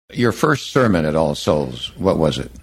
Your first sermon at All Souls, what was it?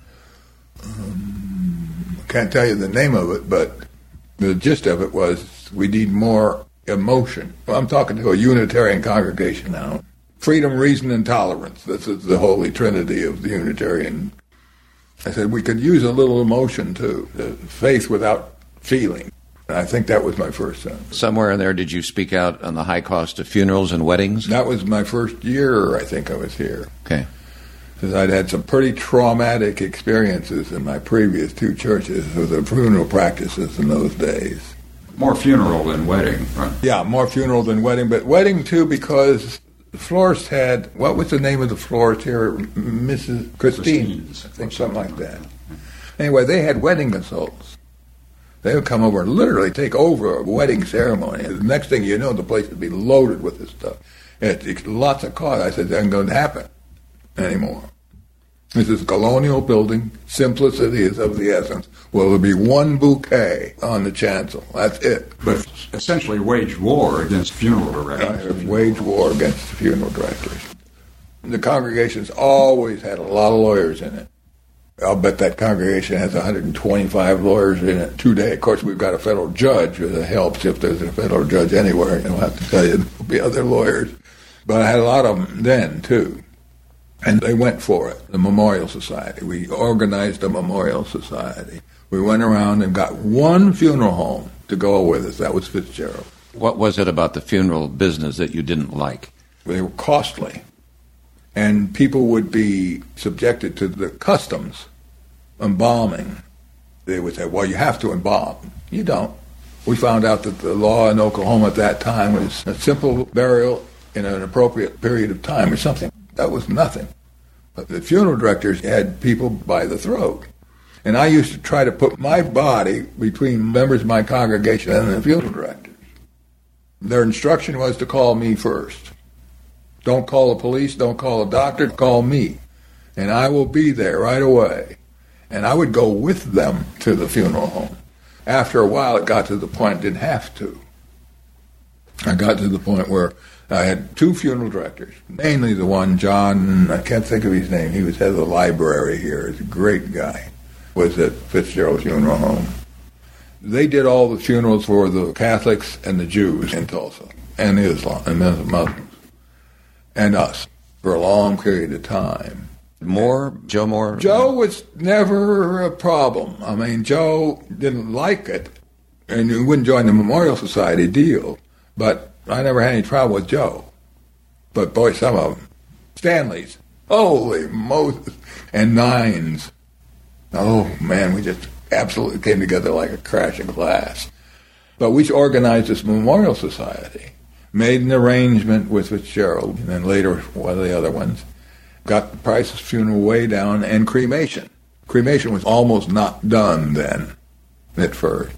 I can't tell you the name of it, but the gist of it was we need more emotion. Well, I'm talking to a Unitarian congregation now. Freedom, reason, and tolerance. This is the holy trinity of the Unitarian. I said we could use a little emotion too, faith without feeling. And I think that was my first sentence. Somewhere in there, did you speak out on the high cost of funerals and weddings? That was my first year, I think I was here. Okay. Because I'd had some pretty traumatic experiences in my previous two churches with the funeral practices in those days. More funeral than wedding, right? Yeah, more funeral than wedding, but wedding too because the florist had, what was the name of the florist here? Mrs. Christine's, I think, something like that. Anyway, they had wedding consultants. They would come over and literally take over a wedding ceremony. And the next thing you know, the place would be loaded with this stuff. It's lots of cost. I said, that ain't going to happen anymore. This is a colonial building. Simplicity is of the essence. Well, there'll be one bouquet on the chancel. That's it. But essentially waged war against funeral directors. Waged war against the funeral directors. The congregation's always had a lot of lawyers in it. I'll bet that congregation has 125 lawyers in it today. Of course, we've got a federal judge that helps if there's a federal judge anywhere. I don't have to tell you there'll be other lawyers. But I had a lot of them then, too. And they went for it, the Memorial Society. We organized a Memorial Society. We went around and got one funeral home to go with us. That was Fitzgerald. What was it about the funeral business that you didn't like? They were costly. And people would be subjected to the customs, embalming. They would say, well, you have to embalm. You don't. We found out that the law in Oklahoma at that time was a simple burial in an appropriate period of time or something. That was nothing. But the funeral directors had people by the throat. And I used to try to put my body between members of my congregation and the funeral directors. Their instruction was to call me first. Don't call the police, don't call a doctor, call me. And I will be there right away. And I would go with them to the funeral home. After a while, it got to the point I didn't have to. I got to the point where I had two funeral directors, mainly the one, John, I can't think of his name, he was head of the library here, he's a great guy, was at Fitzgerald Funeral Home. They did all the funerals for the Catholics and the Jews in Tulsa, and Islam, and Muslims. And us, for a long period of time. Joe Moore? Joe was never a problem. I mean, Joe didn't like it, and he wouldn't join the Memorial Society deal, but I never had any trouble with Joe. But boy, some of them. Stanley's, holy Moses, and Nines. Oh man, we just absolutely came together like a crashing glass. But we organized this Memorial Society. Made an arrangement with Fitzgerald, and then later one of the other ones, got the price of funeral way down, and cremation. Cremation was almost not done then, at first.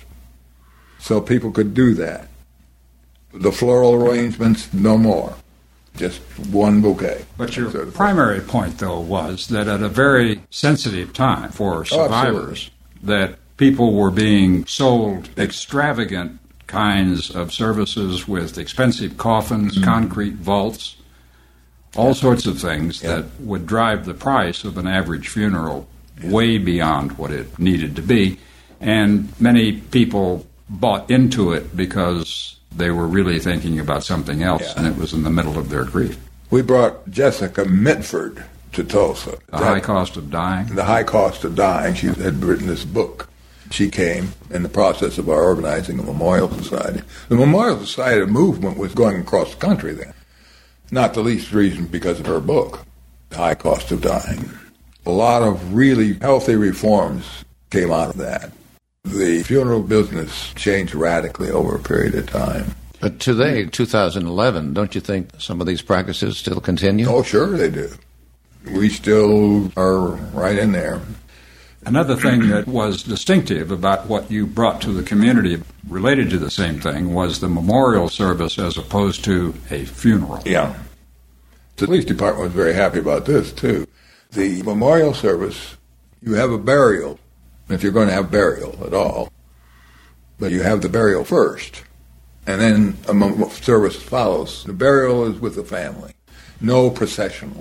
So people could do that. The floral arrangements, no more. Just one bouquet. But your primary point, though, was that at a very sensitive time for survivors, that people were being sold extravagant kinds of services with expensive coffins, concrete vaults, all sorts of things that would drive the price of an average funeral way beyond what it needed to be. And many people bought into it because they were really thinking about something else, and it was in the middle of their grief. We brought Jessica Mitford to Tulsa. The High Cost of Dying? The High Cost of Dying. She had written this book. She came in the process of our organizing a Memorial Society. The Memorial Society movement was going across the country then. Not the least reason because of her book, The High Cost of Dying. A lot of really healthy reforms came out of that. The funeral business changed radically over a period of time. But today, 2011, don't you think some of these practices still continue? Oh, sure they do. We still are right in there. Another thing that was distinctive about what you brought to the community related to the same thing was the memorial service as opposed to a funeral. Yeah. The police department was very happy about this, too. The memorial service, you have a burial, if you're going to have burial at all. But you have the burial first, and then a service follows. The burial is with the family. No processional.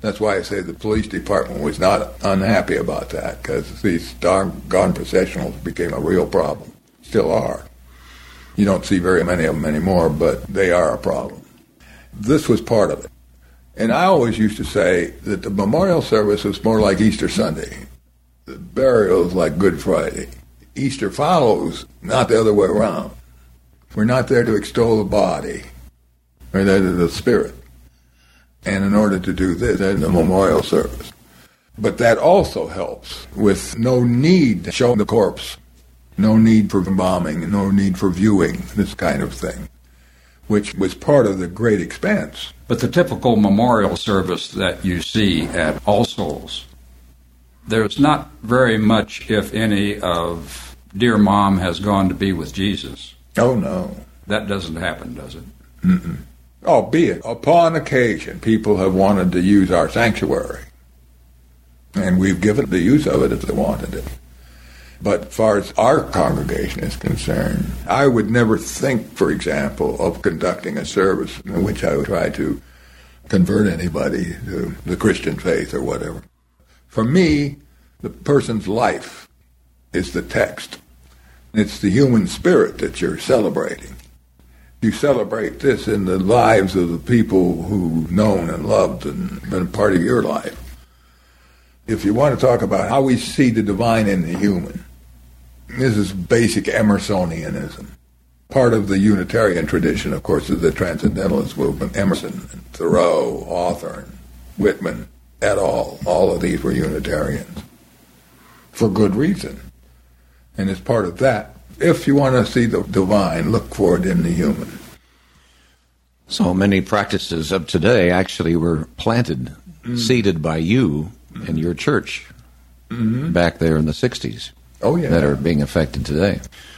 That's why I say the police department was not unhappy about that, because these doggone processionals became a real problem. Still are. You don't see very many of them anymore, but they are a problem. This was part of it. And I always used to say that the memorial service was more like Easter Sunday. The burial is like Good Friday. Easter follows, not the other way around. We're not there to extol the body. We're there to the spirit. And in order to do this, there's a memorial service. But that also helps with no need to show the corpse, no need for embalming, no need for viewing, this kind of thing, which was part of the great expense. But the typical memorial service that you see at All Souls, there's not very much, if any, of dear mom has gone to be with Jesus. Oh, no. That doesn't happen, does it? Mm-mm. Albeit, upon occasion, people have wanted to use our sanctuary. And we've given the use of it if they wanted it. But as far as our congregation is concerned, I would never think, for example, of conducting a service in which I would try to convert anybody to the Christian faith or whatever. For me, the person's life is the text. It's the human spirit that you're celebrating. You celebrate this in the lives of the people who've known and loved and been a part of your life. If you want to talk about how we see the divine in the human, this is basic Emersonianism. Part of the Unitarian tradition, of course, is the Transcendentalist movement. Emerson, and Thoreau, Hawthorne, Whitman, et al. All of these were Unitarians. For good reason. And as part of that, if you want to see the divine, look for it in the human. So many practices of today actually were planted, seeded by you and your church back there in the 60s. Oh, yeah. That are being affected today.